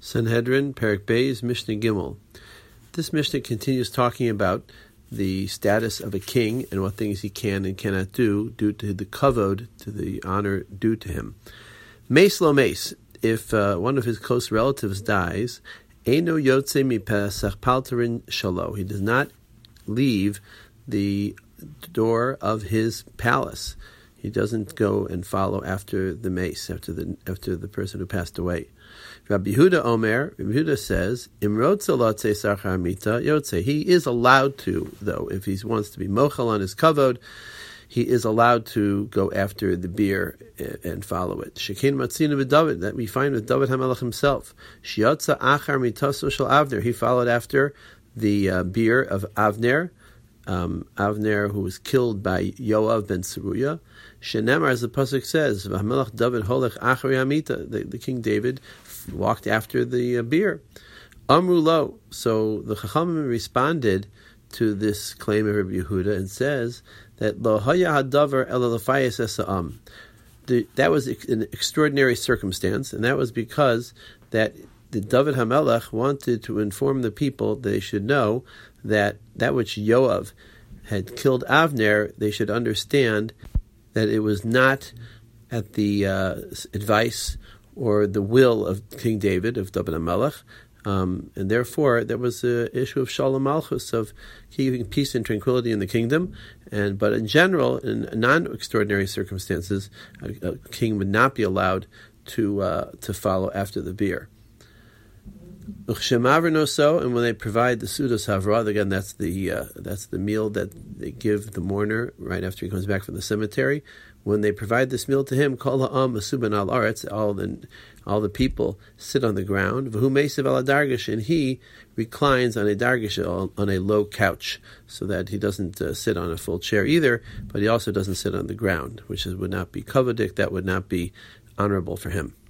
Sanhedrin, Perek Beis, Mishnah Gimel. This Mishnah continues talking about the status of a king and what things he can and cannot do due to the kavod, to the honor due to him. Meis lo meis, if one of his close relatives dies, eino yotze mipesach palterin shalo, he does not leave the door of his palace. He doesn't go and follow after the mace, after the person who passed away. Rabbi Yehuda Omer, Rabbi Yehuda says, Imrotze lotze sachar mita yotze. He is allowed to, though, if he wants to be mochel on his kavod, he is allowed to go after the beer and follow it. Shekin matzina b'David, that we find with David HaMelech himself. Shiotza achar mitaso shel Avner. He followed after the beer of Avner. Avner, who was killed by Yoav ben Seruya. Shenemar, as the pasuk says, "V'hamelach David holech achari hamita." The King David walked after the beer. Amru lo. So the Chachamim responded to this claim of Rabbi Yehuda and says that lo haya hadavar ela lefayes esa'am. That was an extraordinary circumstance, and that was because that the David HaMelech wanted to inform the people they should know that which Yoav had killed Avner, they should understand that it was not at the advice or the will of King David, of David HaMelech, and therefore there was an issue of Shalom Malchus, of keeping peace and tranquility in the kingdom. But in general, in non-extraordinary circumstances, a king would not be allowed to follow after the beer. And when they provide the sudas havrah, again, that's the meal that they give the mourner right after he comes back from the cemetery. When they provide this meal to him, kol ha'am masuban al aretz, all the people sit on the ground. V'hu meisav al dargish, and he reclines on a dargish, on a low couch, so that he doesn't sit on a full chair either, but he also doesn't sit on the ground, which would not be kavodik, that would not be honorable for him.